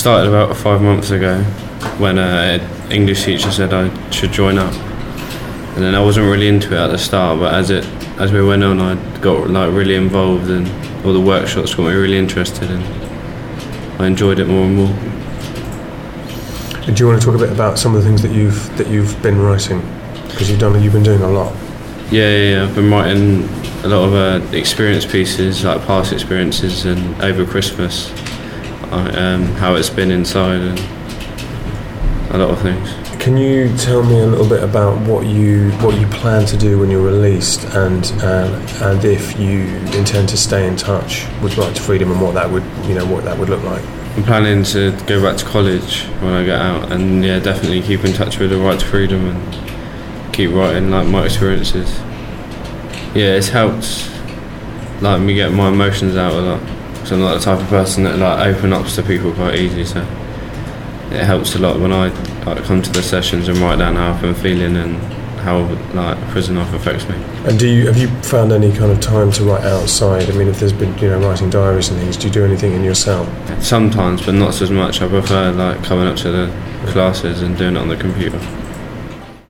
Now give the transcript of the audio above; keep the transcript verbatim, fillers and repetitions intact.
started about five months ago when an English teacher said I should join up, and then I wasn't really into it at the start, but as it as we went on, I got like really involved, and all the workshops got me really interested, and I enjoyed it more and more. And do you want to talk a bit about some of the things that you've that you've been writing? Because you've done you've been doing a lot. Yeah, yeah, yeah. I've been writing a lot of uh, experience pieces, like past experiences, and over Christmas, um, how it's been inside, and a lot of things. Can you tell me a little bit about what you what you plan to do when you're released, and um, and if you intend to stay in touch with Right to Freedom, and what that would you know what that would look like? I'm planning to go back to college when I get out, and yeah, definitely keep in touch with the Right to Freedom and keep writing like my experiences. Yeah, it's helped like me get my emotions out a lot. So I'm not the type of person that like open up to people quite easy, so it helps a lot when I like come to the sessions and write down how I've been feeling and how like prison life affects me. And do you have you found any kind of time to write outside? I mean, if there's been you know writing diaries and things, do you do anything in your cell? Sometimes, but not as much. I prefer like coming up to the classes and doing it on the computer.